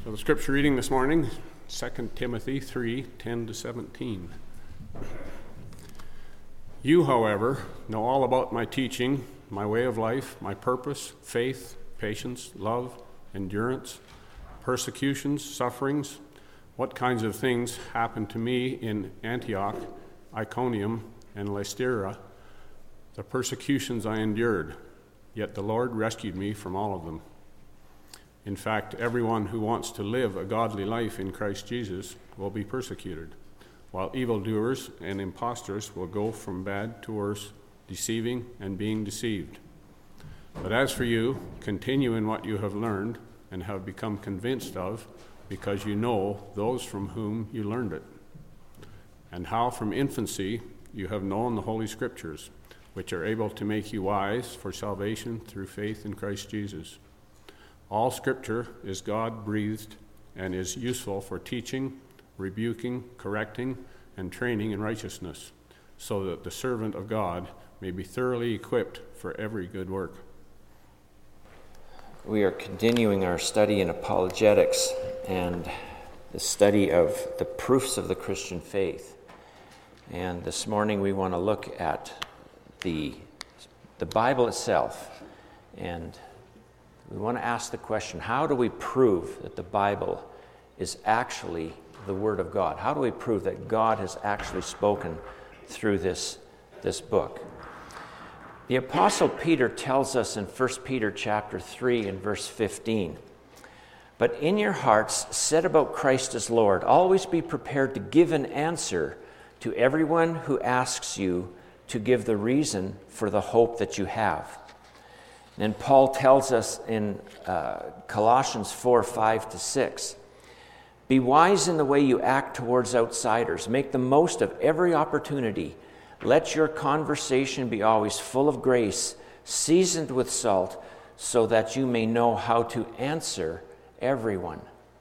So the scripture reading this morning, 2 Timothy 3:10-17. You, however, know all about my teaching, my way of life, my purpose, faith, patience, love, endurance, persecutions, sufferings, what kinds of things happened to me in Antioch, Iconium, and Lystra, the persecutions I endured, yet the Lord rescued me from all of them. In fact, everyone who wants to live a godly life in Christ Jesus will be persecuted, while evildoers and impostors will go from bad to worse, deceiving and being deceived. But as for you, continue in what you have learned and have become convinced of, because you know those from whom you learned it, and how from infancy you have known the Holy Scriptures, which are able to make you wise for salvation through faith in Christ Jesus. All Scripture is God-breathed and is useful for teaching, rebuking, correcting, and training in righteousness, so that the servant of God may be thoroughly equipped for every good work. We are continuing our study in apologetics and the study of the proofs of the Christian faith. And this morning we want to look at the Bible itself, and we want to ask the question, how do we prove that the Bible is actually the Word of God? How do we prove that God has actually spoken through this book? The Apostle Peter tells us in 1 Peter chapter 3 and verse 15, "But in your hearts set about Christ as Lord. Always be prepared to give an answer to everyone who asks you to give the reason for the hope that you have." And Paul tells us in Colossians 4:5-6, "Be wise in the way you act towards outsiders. Make the most of every opportunity. Let your conversation be always full of grace, seasoned with salt, so that you may know how to answer everyone."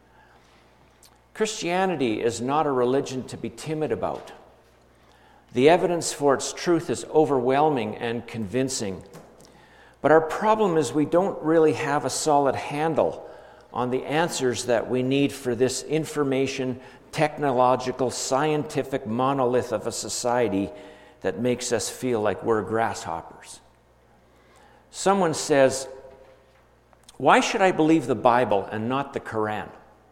Christianity is not a religion to be timid about. The evidence for its truth is overwhelming and convincing. But our problem is we don't really have a solid handle on the answers that we need for this information, technological, scientific monolith of a society that makes us feel like we're grasshoppers. Someone says, "Why should I believe the Bible and not the Quran?"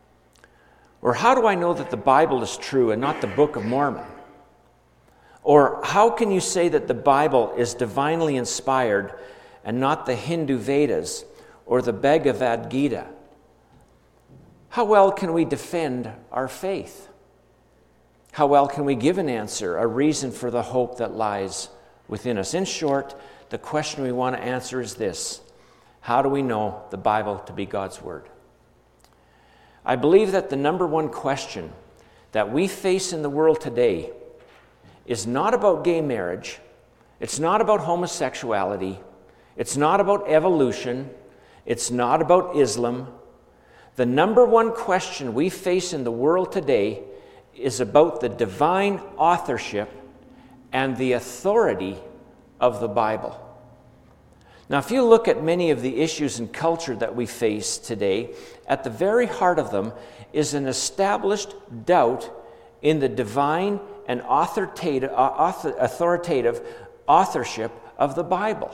Or, "How do I know that the Bible is true and not the Book of Mormon?" Or, "How can you say that the Bible is divinely inspired and not the Hindu Vedas or the Bhagavad Gita?" How well can we defend our faith? How well can we give an answer, a reason for the hope that lies within us? In short, the question we want to answer is this: how do we know the Bible to be God's Word? I believe that the number one question that we face in the world today is not about gay marriage, it's not about homosexuality, it's not about evolution, it's not about Islam. The number one question we face in the world today is about the divine authorship and the authority of the Bible. Now, if you look at many of the issues in culture that we face today, at the very heart of them is an established doubt in the divine and authoritative authorship of the Bible.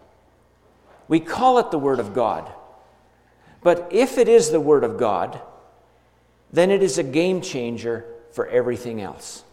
We call it the Word of God. But if it is the Word of God, then it is a game changer for everything else.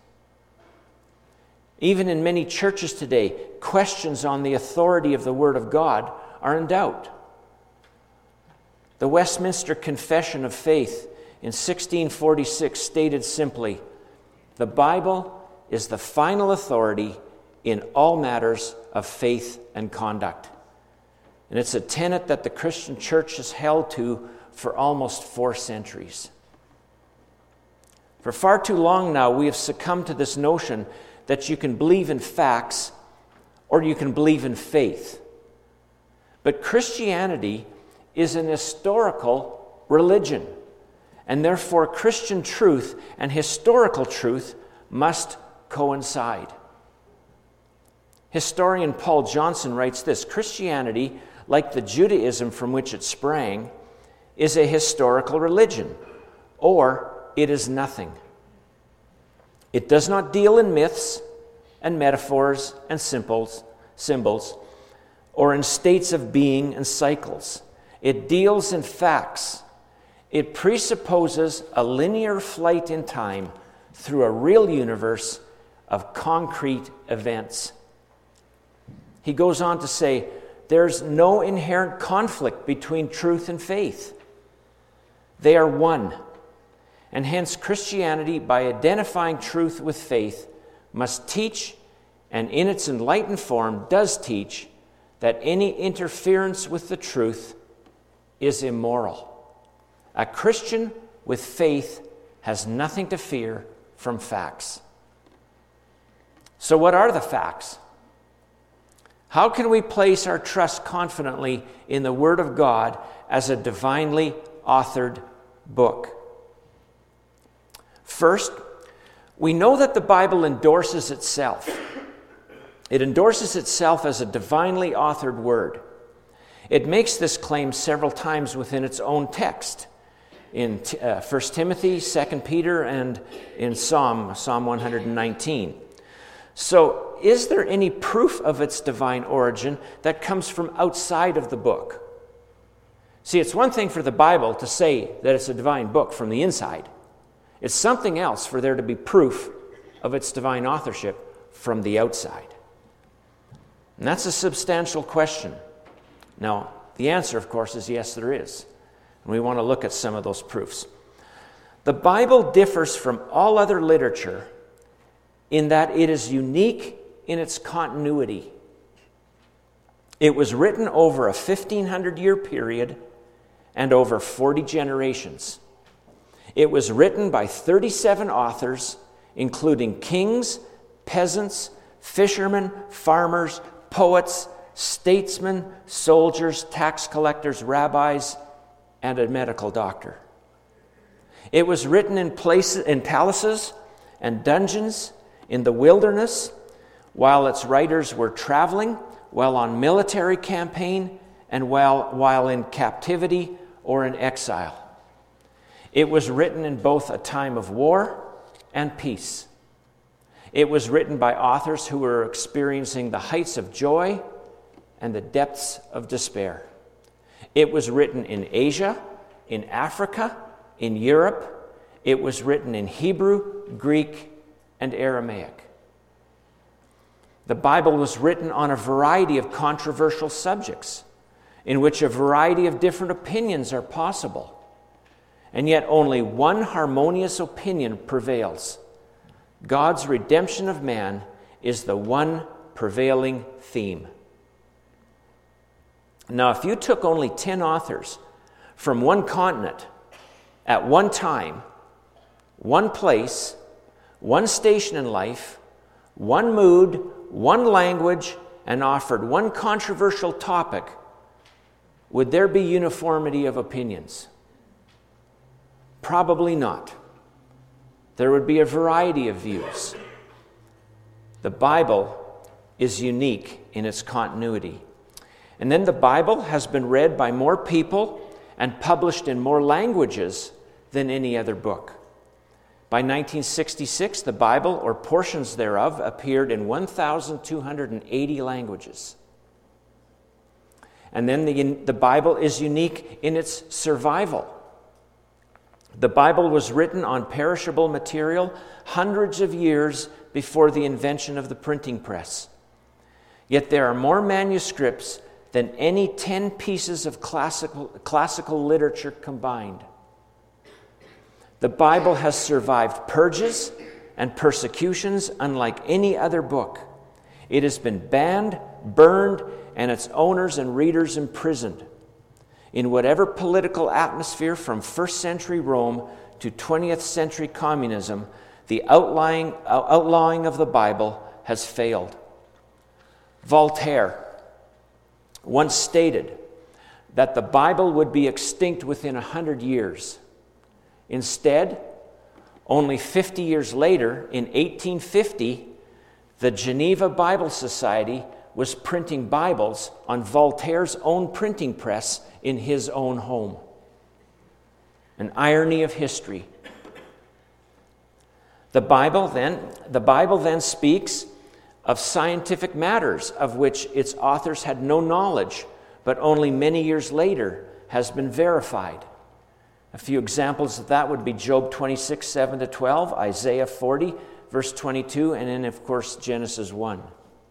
Even in many churches today, questions on the authority of the Word of God are in doubt. The Westminster Confession of Faith in 1646 stated simply, "The Bible is the final authority in all matters of faith and conduct." And it's a tenet that the Christian church has held to for almost 4 centuries. For far too long now, we have succumbed to this notion that you can believe in facts or you can believe in faith. But Christianity is an historical religion, and therefore Christian truth and historical truth must coincide. Historian Paul Johnson writes this: "Christianity, like the Judaism from which it sprang, is a historical religion, or it is nothing. It does not deal in myths and metaphors and symbols, or in states of being and cycles. It deals in facts. It presupposes a linear flight in time through a real universe of concrete events. He goes on to say, there's no inherent conflict between truth and faith. They are one. And hence Christianity, by identifying truth with faith, must teach, and in its enlightened form does teach, that any interference with the truth is immoral. A Christian with faith has nothing to fear from facts. So what are the facts? How can we place our trust confidently in the Word of God as a divinely authored book? First, we know that the Bible endorses itself. It endorses itself as a divinely authored word. It makes this claim several times within its own text, in 1 Timothy, 2 Peter, and in Psalm 119. So, is there any proof of its divine origin that comes from outside of the book? See, it's one thing for the Bible to say that it's a divine book from the inside. It's something else for there to be proof of its divine authorship from the outside. And that's a substantial question. Now, the answer, of course, is yes, there is. And we want to look at some of those proofs. The Bible differs from all other literature in that it is unique in its continuity. It was written over a 1,500-year period and over 40 generations. It was written by 37 authors, including kings, peasants, fishermen, farmers, poets, statesmen, soldiers, tax collectors, rabbis, and a medical doctor. It was written in palaces and dungeons, in the wilderness, while its writers were traveling, while on military campaign, and while in captivity or in exile. It was written in both a time of war and peace. It was written by authors who were experiencing the heights of joy and the depths of despair. It was written in Asia, in Africa, in Europe. It was written in Hebrew, Greek, and Aramaic. The Bible was written on a variety of controversial subjects in which a variety of different opinions are possible. And yet only one harmonious opinion prevails. God's redemption of man is the one prevailing theme. Now, if you took only 10 authors from one continent at one time, one place, one station in life, one mood, one language, and offered one controversial topic, would there be uniformity of opinions? Probably not. There would be a variety of views. The Bible is unique in its continuity. And then the Bible has been read by more people and published in more languages than any other book. By 1966, the Bible, or portions thereof, appeared in 1,280 languages. And then the Bible is unique in its survival. The Bible was written on perishable material hundreds of years before the invention of the printing press. Yet there are more manuscripts than any 10 pieces of classical literature combined. The Bible has survived purges and persecutions unlike any other book. It has been banned, burned, and its owners and readers imprisoned. In whatever political atmosphere from 1st century Rome to 20th century communism, the outlawing of the Bible has failed. Voltaire once stated that the Bible would be extinct within 100 years. Instead, only 50 years later, in 1850, the Geneva Bible Society was printing Bibles on Voltaire's own printing press in his own home. an irony of history. The Bible then speaks of scientific matters of which its authors had no knowledge, but only many years later has been verified. A few examples of that would be Job 26, 7-12, Isaiah 40, verse 22, and then, of course, Genesis 1.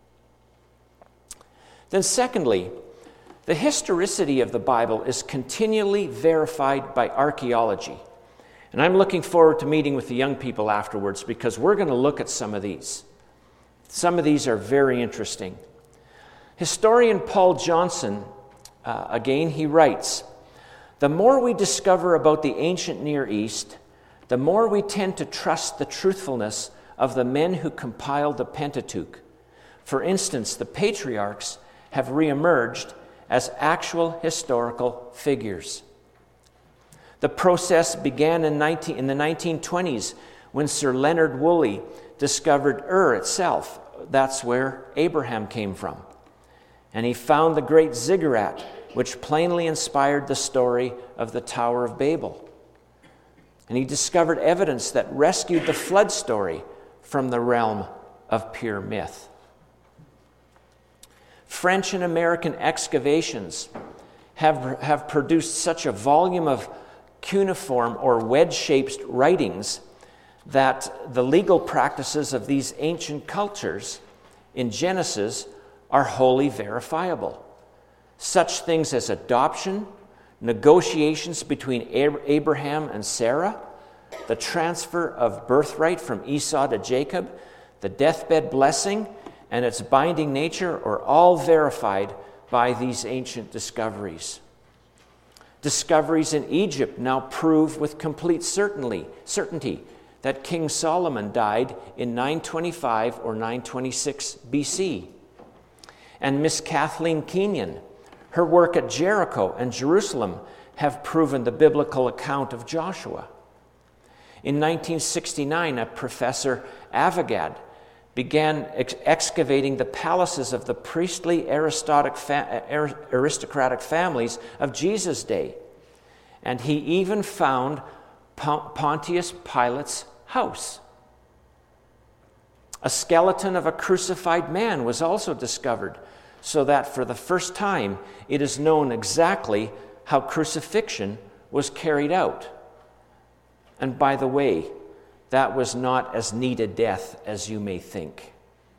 Then secondly, the historicity of the Bible is continually verified by archaeology. And I'm looking forward to meeting with the young people afterwards because we're going to look at some of these. Some of these are very interesting. Historian Paul Johnson, again, he writes, "The more we discover about the ancient Near East, the more we tend to trust the truthfulness of the men who compiled the Pentateuch. For instance, the patriarchs have reemerged as actual historical figures. The process began in the 1920s when Sir Leonard Woolley discovered Ur itself. That's where Abraham came from. And he found the great ziggurat, which plainly inspired the story of the Tower of Babel. And he discovered evidence that rescued the flood story from the realm of pure myth. French and American excavations have produced such a volume of cuneiform or wedge-shaped writings that the legal practices of these ancient cultures in Genesis are wholly verifiable. Such things as adoption, negotiations between Abraham and Sarah, the transfer of birthright from Esau to Jacob, the deathbed blessing, and its binding nature are all verified by these ancient discoveries. Discoveries in Egypt now prove with complete certainty that King Solomon died in 925 or 926 BC. And Miss Kathleen Kenyon, her work at Jericho and Jerusalem have proven the biblical account of Joshua. In 1969, a Professor Avogad began excavating the palaces of the priestly aristocratic families of Jesus' day. And he even found Pontius Pilate's house. A skeleton of a crucified man was also discovered, so that for the first time it is known exactly how crucifixion was carried out. And by the way, that was not as neat a death as you may think.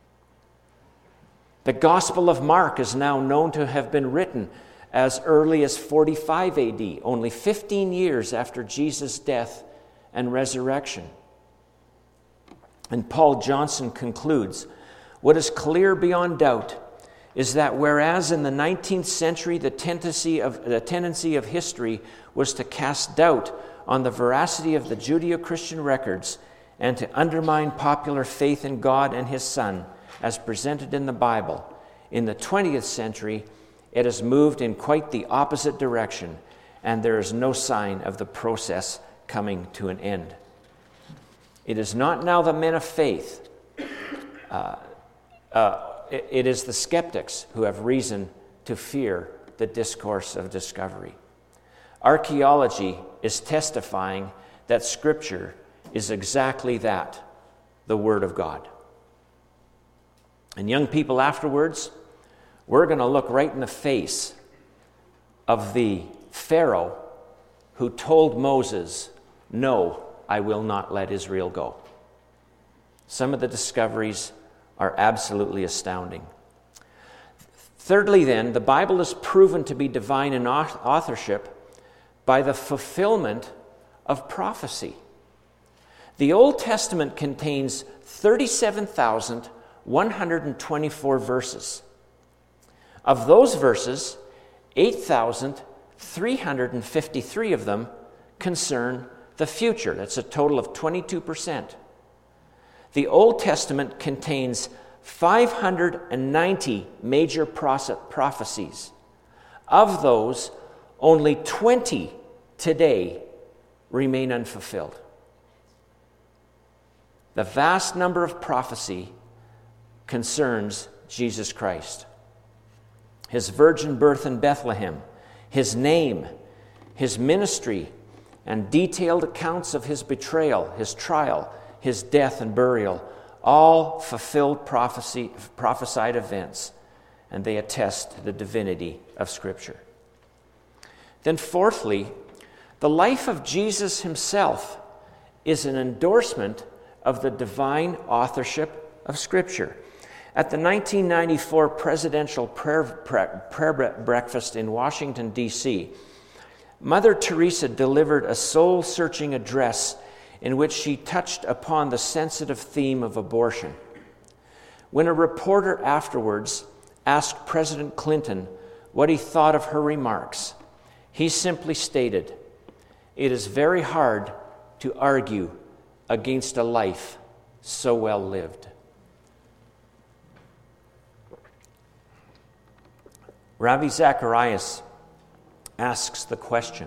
The Gospel of Mark is now known to have been written as early as 45 AD, only 15 years after Jesus' death and resurrection. And Paul Johnson concludes, "What is clear beyond doubt is that whereas in the 19th century the tendency of history was to cast doubt on the veracity of the Judeo-Christian records and to undermine popular faith in God and His Son as presented in the Bible, in the 20th century it has moved in quite the opposite direction, and there is no sign of the process coming to an end. It is not now the men of faith, it is the skeptics who have reason to fear the discourse of discovery. Archaeology is testifying that Scripture is exactly that, the Word of God." And young people, afterwards, we're going to look right in the face of the Pharaoh who told Moses, "No, I will not let Israel go." Some of the discoveries are absolutely astounding. Thirdly, then, the Bible is proven to be divine in authorship by the fulfillment of prophecy. The Old Testament contains 37,124 verses. Of those verses, 8,353 of them concern the future. That's a total of 22%. The Old Testament contains 590 major prophecies. Of those, only 20 today remain unfulfilled. The vast number of prophecy concerns Jesus Christ. His virgin birth in Bethlehem, His name, His ministry, and detailed accounts of his betrayal, his trial, his death and burial, all fulfilled prophesied events, and they attest to the divinity of Scripture. Then fourthly, the life of Jesus himself is an endorsement of the divine authorship of Scripture. At the 1994 Presidential Prayer Breakfast in Washington, D.C., Mother Teresa delivered a soul-searching address in which she touched upon the sensitive theme of abortion. When a reporter afterwards asked President Clinton what he thought of her remarks, he simply stated, "It is very hard to argue against a life so well lived." Ravi Zacharias asks the question,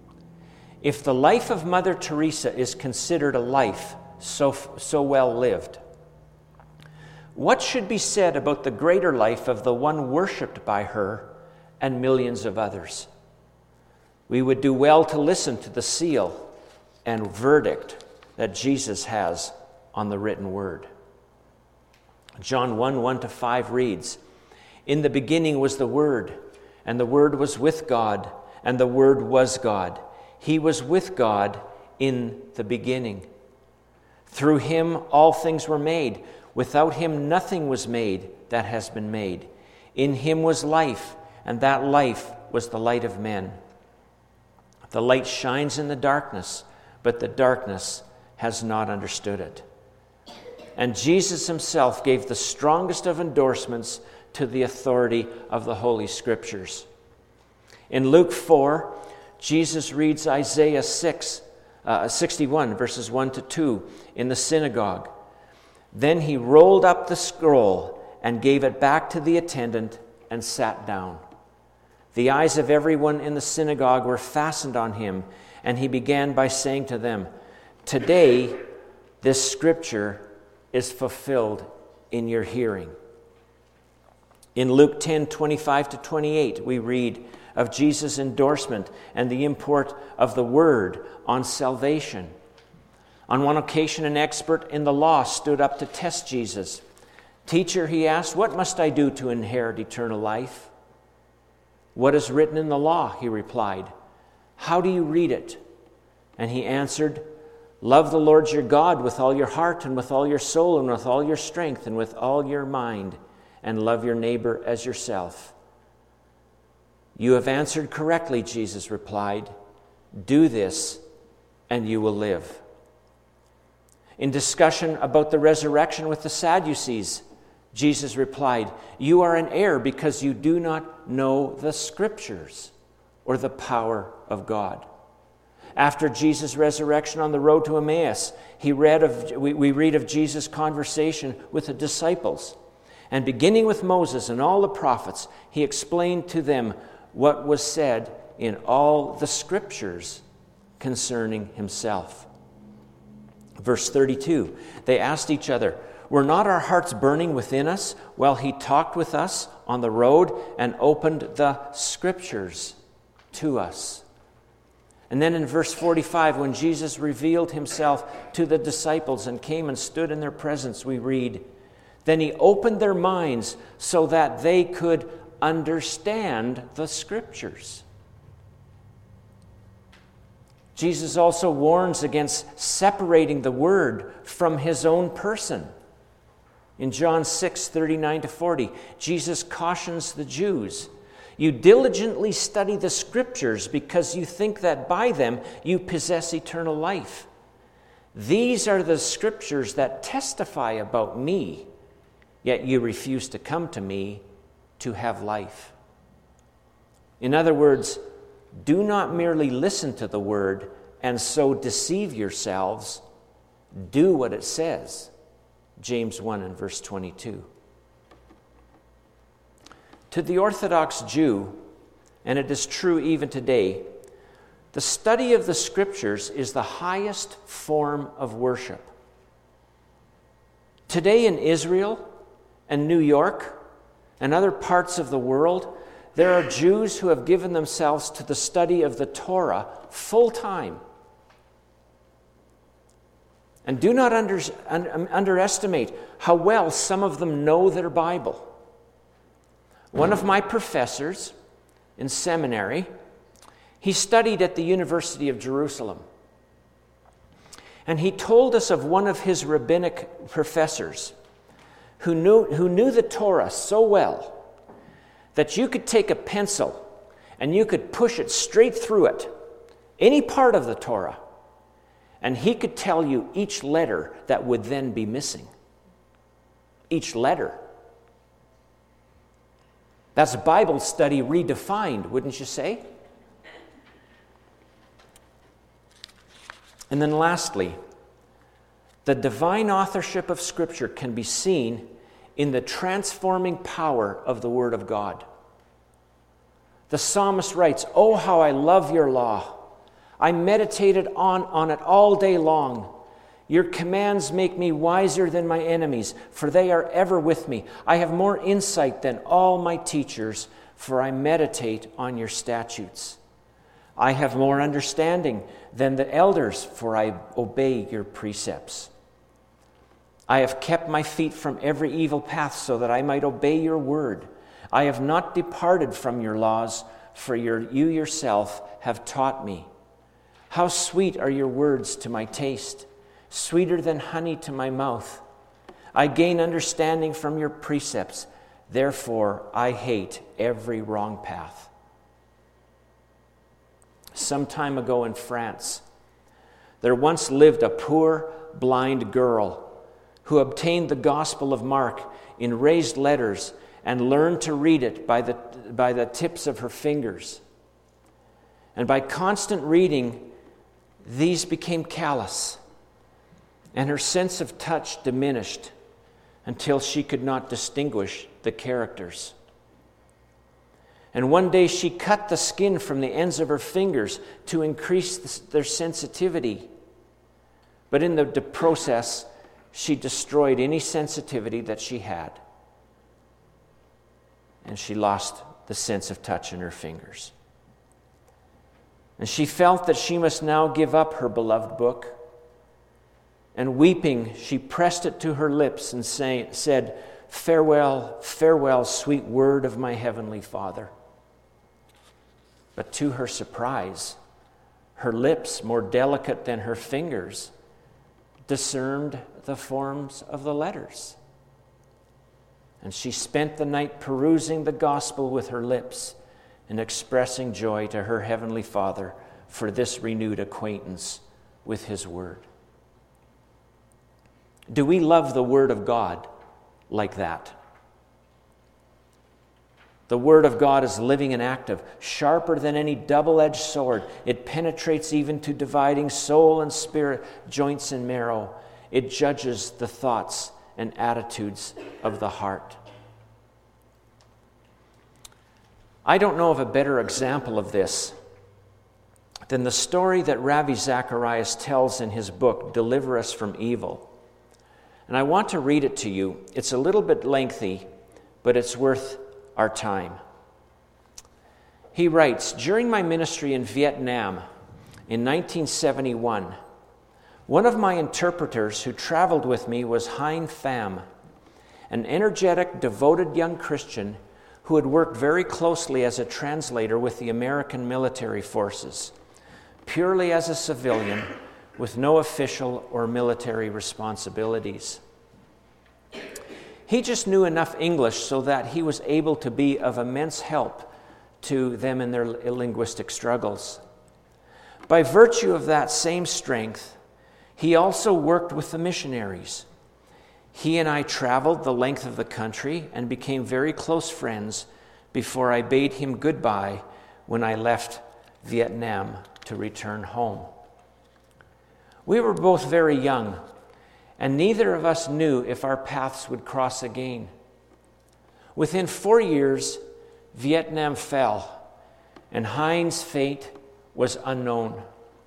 if the life of Mother Teresa is considered a life so well lived, what should be said about the greater life of the one worshipped by her and millions of others? We would do well to listen to the seal and verdict that Jesus has on the written word. John 1:1-5 reads, "In the beginning was the Word, and the Word was with God, and the Word was God. He was with God in the beginning. Through him all things were made. Without him nothing was made that has been made. In him was life, and that life was the light of men. The light shines in the darkness, but the darkness has not understood it." And Jesus himself gave the strongest of endorsements to the authority of the Holy Scriptures. In Luke 4, Jesus reads Isaiah 61, verses 1-2 in the synagogue. Then he rolled up the scroll and gave it back to the attendant and sat down. The eyes of everyone in the synagogue were fastened on him, and he began by saying to them, "Today this scripture is fulfilled in your hearing." In Luke 10:25-28, we read of Jesus' endorsement and the import of the word on salvation. On one occasion, an expert in the law stood up to test Jesus. "Teacher," he asked, "what must I do to inherit eternal life?" "What is written in the law?" he replied. "How do you read it?" And he answered, "Love the Lord your God with all your heart and with all your soul and with all your strength and with all your mind, and love your neighbor as yourself." "You have answered correctly," Jesus replied. "Do this, and you will live." In discussion about the resurrection with the Sadducees, Jesus replied, "You are in error because you do not know the Scriptures or the power of God." After Jesus' resurrection on the road to Emmaus, we read of Jesus' conversation with the disciples. And beginning with Moses and all the prophets, he explained to them what was said in all the Scriptures concerning himself. Verse 32, they asked each other, "Were not our hearts burning within us while he talked with us on the road and opened the Scriptures to us?" And then in verse 45, when Jesus revealed himself to the disciples and came and stood in their presence, we read, "Then he opened their minds so that they could understand the Scriptures." Jesus also warns against separating the Word from his own person. In John 6:39-40, Jesus cautions the Jews, "You diligently study the Scriptures because you think that by them you possess eternal life. These are the Scriptures that testify about me, yet you refuse to come to me to have life." In other words, do not merely listen to the Word and so deceive yourselves. Do what it says. James 1 and verse 22. To the Orthodox Jew, and it is true even today, the study of the Scriptures is the highest form of worship. Today in Israel and New York and other parts of the world, there are Jews who have given themselves to the study of the Torah full time And do not underestimate how well some of them know their Bible. One of my professors in seminary, he studied at the University of Jerusalem. And he told us of one of his rabbinic professors who knew the Torah so well that you could take a pencil and you could push it straight through it, any part of the Torah, and he could tell you each letter that would then be missing. Each letter. That's Bible study redefined, wouldn't you say? And then lastly, the divine authorship of Scripture can be seen in the transforming power of the Word of God. The psalmist writes, "Oh, how I love your law. I meditated on it all day long. Your commands make me wiser than my enemies, for they are ever with me. I have more insight than all my teachers, for I meditate on your statutes. I have more understanding than the elders, for I obey your precepts. I have kept my feet from every evil path so that I might obey your word. I have not departed from your laws, for you yourself have taught me. How sweet are your words to my taste, sweeter than honey to my mouth. I gain understanding from your precepts. Therefore, I hate every wrong path." Some time ago in France, there once lived a poor, blind girl who obtained the Gospel of Mark in raised letters and learned to read it by the tips of her fingers. And by constant reading, these became callous, and her sense of touch diminished until she could not distinguish the characters. And one day she cut the skin from the ends of her fingers to increase their sensitivity. But in the process, she destroyed any sensitivity that she had. And she lost the sense of touch in her fingers. And she felt that she must now give up her beloved book. And weeping, she pressed it to her lips and said, "Farewell, farewell, sweet word of my heavenly Father." But to her surprise, her lips, more delicate than her fingers, discerned the forms of the letters. And she spent the night perusing the gospel with her lips and expressing joy to her heavenly Father for this renewed acquaintance with his word. Do we love the word of God like that? The word of God is living and active, sharper than any double-edged sword. It penetrates even to dividing soul and spirit, joints and marrow. It judges the thoughts and attitudes of the heart. I don't know of a better example of this than the story that Ravi Zacharias tells in his book, Deliver Us from Evil. And I want to read it to you. It's a little bit lengthy, but it's worth our time. He writes, "During my ministry in Vietnam in 1971, one of my interpreters who traveled with me was Hein Pham, an energetic, devoted young Christian who had worked very closely as a translator with the American military forces, purely as a civilian with no official or military responsibilities. He just knew enough English so that he was able to be of immense help to them in their linguistic struggles. By virtue of that same strength, he also worked with the missionaries. He and I traveled the length of the country and became very close friends before I bade him goodbye when I left Vietnam to return home. We were both very young, and neither of us knew if our paths would cross again. Within 4 years, Vietnam fell, and Hein's fate was unknown.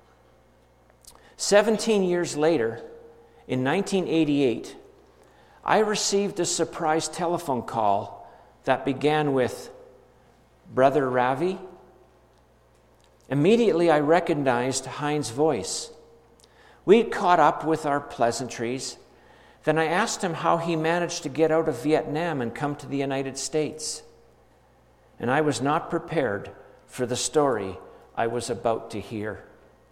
17 years later, in 1988, I received a surprise telephone call that began with, "Brother Ravi?" Immediately I recognized Hein's voice. We'd caught up with our pleasantries. Then I asked him how he managed to get out of Vietnam and come to the United States. And I was not prepared for the story I was about to hear.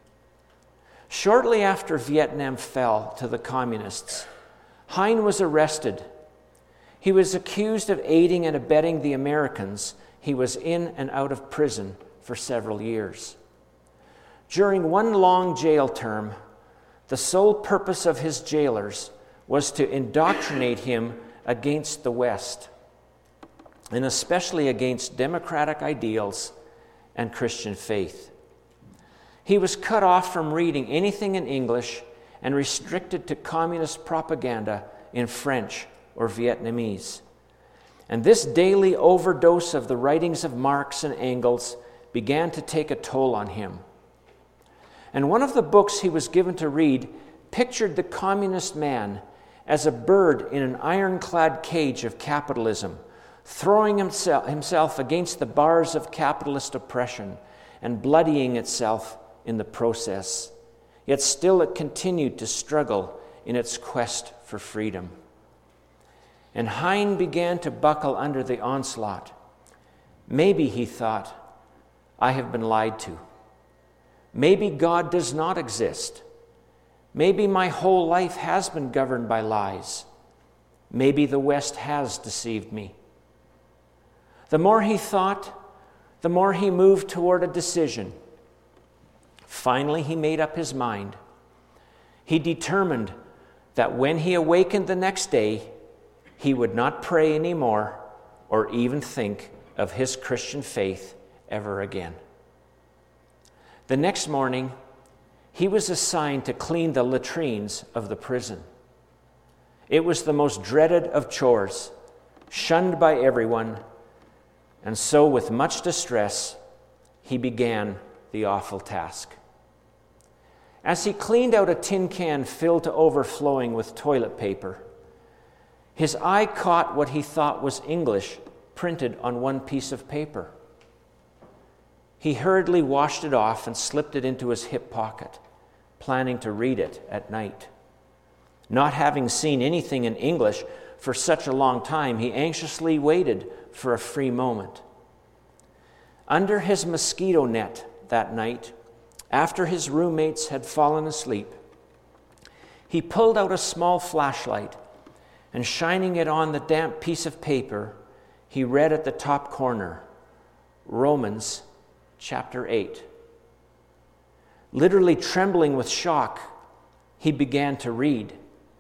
Shortly after Vietnam fell to the communists, Hein was arrested. He was accused of aiding and abetting the Americans. He was in and out of prison for several years. During one long jail term, the sole purpose of his jailers was to indoctrinate him against the West, and especially against democratic ideals and Christian faith. He was cut off from reading anything in English and restricted to communist propaganda in French or Vietnamese. And this daily overdose of the writings of Marx and Engels began to take a toll on him. And one of the books he was given to read pictured the communist man as a bird in an ironclad cage of capitalism, throwing himself against the bars of capitalist oppression and bloodying itself in the process. Yet still it continued to struggle in its quest for freedom. And Hein began to buckle under the onslaught. Maybe, he thought, I have been lied to. Maybe God does not exist. Maybe my whole life has been governed by lies. Maybe the West has deceived me. The more he thought, the more he moved toward a decision. Finally, he made up his mind. He determined that when he awakened the next day, he would not pray anymore or even think of his Christian faith ever again. The next morning, he was assigned to clean the latrines of the prison. It was the most dreaded of chores, shunned by everyone, and so with much distress, he began the awful task. As he cleaned out a tin can filled to overflowing with toilet paper, his eye caught what he thought was English printed on one piece of paper. He hurriedly washed it off and slipped it into his hip pocket, planning to read it at night. Not having seen anything in English for such a long time, he anxiously waited for a free moment. Under his mosquito net that night, after his roommates had fallen asleep, he pulled out a small flashlight and, shining it on the damp piece of paper, he read at the top corner, Romans chapter 8. Literally trembling with shock, he began to read.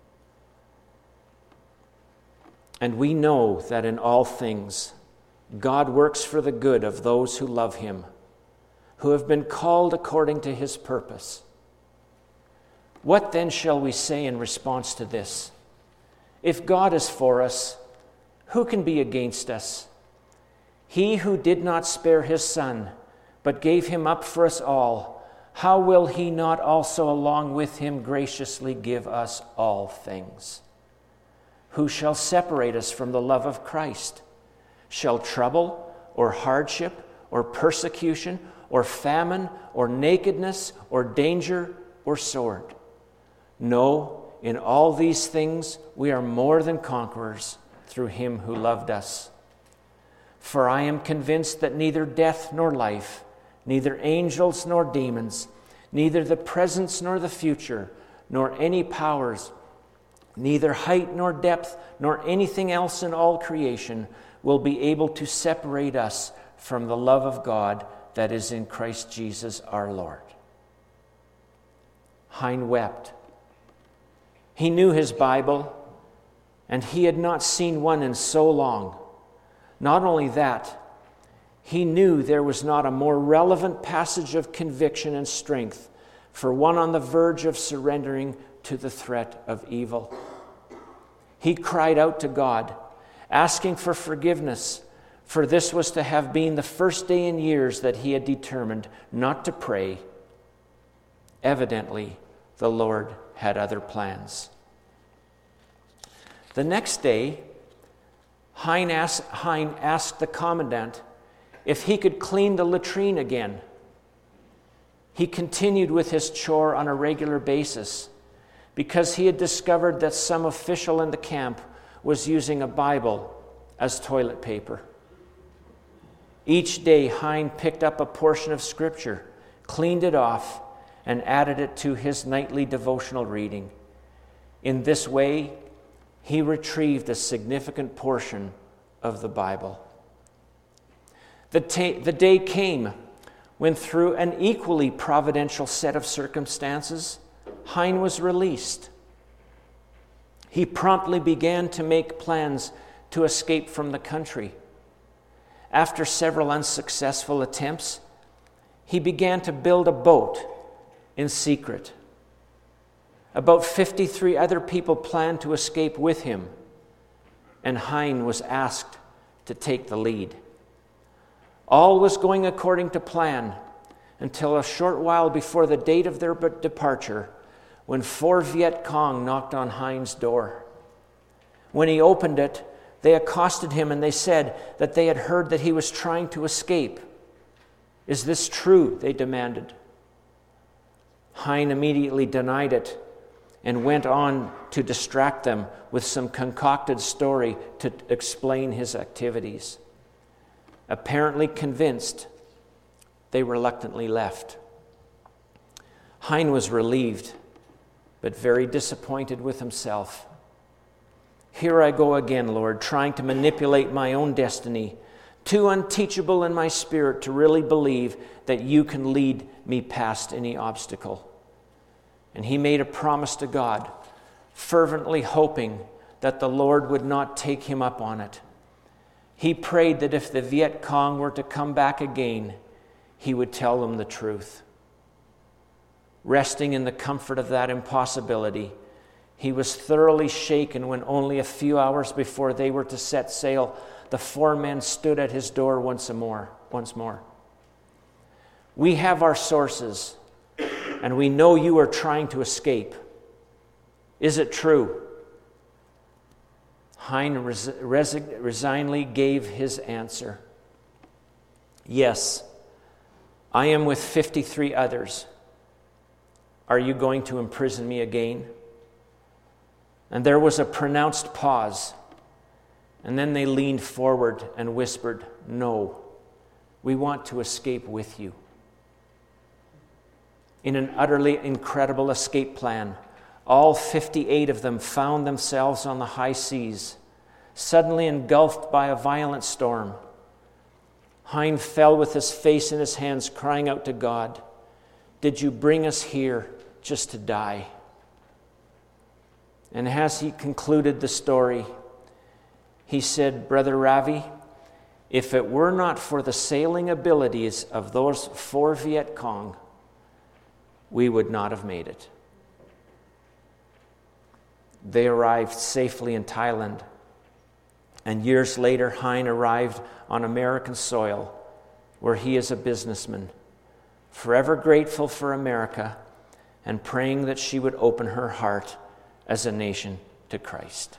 And we know that in all things, God works for the good of those who love him, who have been called according to his purpose. What then shall we say in response to this? If God is for us, who can be against us? He who did not spare his Son, but gave him up for us all, how will he not also along with him graciously give us all things? Who shall separate us from the love of Christ? Shall trouble or hardship or persecution or famine or nakedness or danger or sword? No, in all these things we are more than conquerors through him who loved us. For I am convinced that neither death nor life, neither angels nor demons, neither the present nor the future, nor any powers, neither height nor depth, nor anything else in all creation will be able to separate us from the love of God that is in Christ Jesus our Lord. Hein wept. He knew his Bible, and he had not seen one in so long. Not only that, he knew there was not a more relevant passage of conviction and strength for one on the verge of surrendering to the threat of evil. He cried out to God, asking for forgiveness, for this was to have been the first day in years that he had determined not to pray. Evidently, the Lord had other plans. The next day, Hein asked the commandant if he could clean the latrine again. he continued with his chore on a regular basis because he had discovered that some official in the camp was using a Bible as toilet paper. Each day, Hein picked up a portion of Scripture, cleaned it off, and added it to his nightly devotional reading. In this way, he retrieved a significant portion of the Bible. The day came when, through an equally providential set of circumstances, Hein was released. He promptly began to make plans to escape from the country. After several unsuccessful attempts, he began to build a boat in secret. About 53 other people planned to escape with him, and Hein was asked to take the lead. All was going according to plan until a short while before the date of their departure, when 4 Viet Cong knocked on Hein's door. When he opened it, they accosted him and they said that they had heard that he was trying to escape. "Is this true?" they demanded. Hein immediately denied it and went on to distract them with some concocted story to explain his activities. Apparently convinced, they reluctantly left. Hein was relieved, but very disappointed with himself. "Here I go again, Lord, trying to manipulate my own destiny, too unteachable in my spirit to really believe that you can lead me past any obstacle." And he made a promise to God, fervently hoping that the Lord would not take him up on it. He prayed that if the Viet Cong were to come back again, he would tell them the truth. Resting in the comfort of that impossibility, he was thoroughly shaken when only a few hours before they were to set sail, the 4 men stood at his door once more. "We have our sources, and we know you are trying to escape. Is it true?" Hein resignedly gave his answer. "Yes, I am with 53 others. Are you going to imprison me again?" And there was a pronounced pause, and then they leaned forward and whispered, "No, we want to escape with you." In an utterly incredible escape plan, all 58 of them found themselves on the high seas, suddenly engulfed by a violent storm. Hein fell with his face in his hands, crying out to God, "Did you bring us here just to die?" And as he concluded the story, he said, "Brother Ravi, if it were not for the sailing abilities of those 4 Viet Cong, we would not have made it." They arrived safely in Thailand, and years later, Hein arrived on American soil, where he is a businessman, forever grateful for America and praying that she would open her heart as a nation to Christ.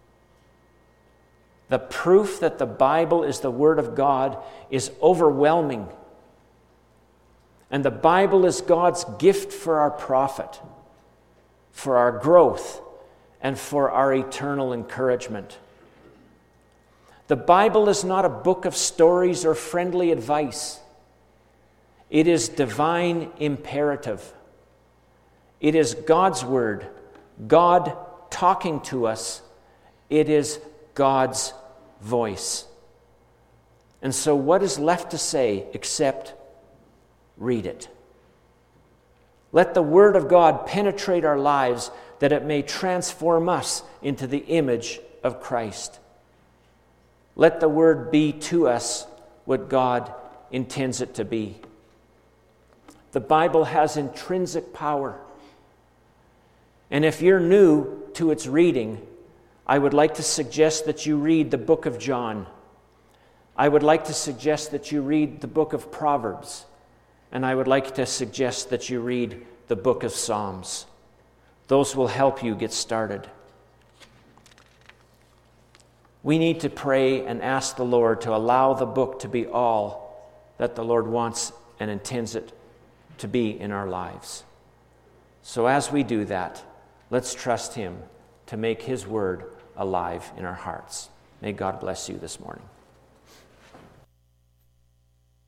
The proof that the Bible is the Word of God is overwhelming. And the Bible is God's gift for our profit, for our growth, and for our eternal encouragement. The Bible is not a book of stories or friendly advice. It is divine imperative. It is God's Word, God talking to us. It is God's voice. And so what is left to say except read it? Let the Word of God penetrate our lives that it may transform us into the image of Christ. Let the Word be to us what God intends it to be. The Bible has intrinsic power. And if you're new to its reading, I would like to suggest that you read the book of John. I would like to suggest that you read the book of Proverbs. And I would like to suggest that you read the book of Psalms. Those will help you get started. We need to pray and ask the Lord to allow the book to be all that the Lord wants and intends it to be in our lives. So as we do that, let's trust Him to make His word alive in our hearts. May God bless you this morning.